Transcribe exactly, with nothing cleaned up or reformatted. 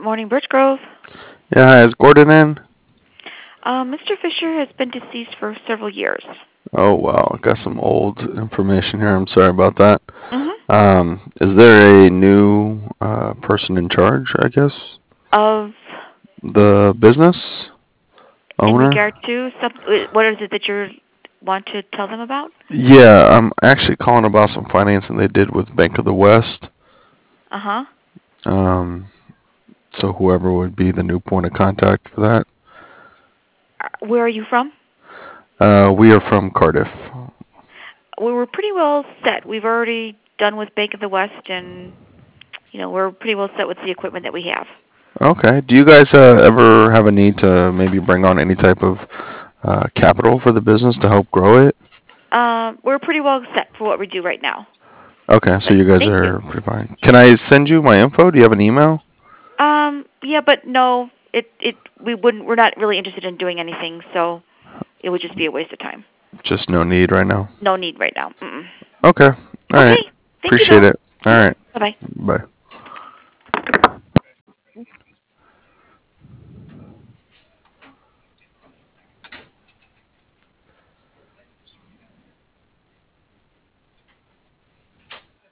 Good morning, Birch Grove. Yeah, hi, is Gordon in? Uh, Mister Fisher has been deceased for several years. Oh, wow. Got some old information here. I'm sorry about that. Mm-hmm. Um, is there a new uh, person in charge, I guess? Of, The business in owner? regard to, some, what is it that you want to tell them about? Yeah, I'm actually calling about some financing they did with Bank of the West. Uh-huh. Um, so whoever would be the new point of contact for that. Uh, Where are you from? Uh, we are from Cardiff. We were pretty well set. We've already done with Bank of the West, and, you know, we're pretty well set with the equipment that we have. Okay. Do you guys uh, ever have a need to maybe bring on any type of uh, capital for the business to help grow it? Uh, we're pretty well set for what we do right now. Okay, so But you guys thank you. are pretty fine. Can I send you my info? Do you have an email? Um, yeah, but no, it, it, we wouldn't, we're not really interested in doing anything, so it would just be a waste of time. Just no need right now. No need right now. Mm-mm. Okay. All right. Okay. Thank you, Appreciate though. it. All Mm-hmm. right. Bye-bye. Bye.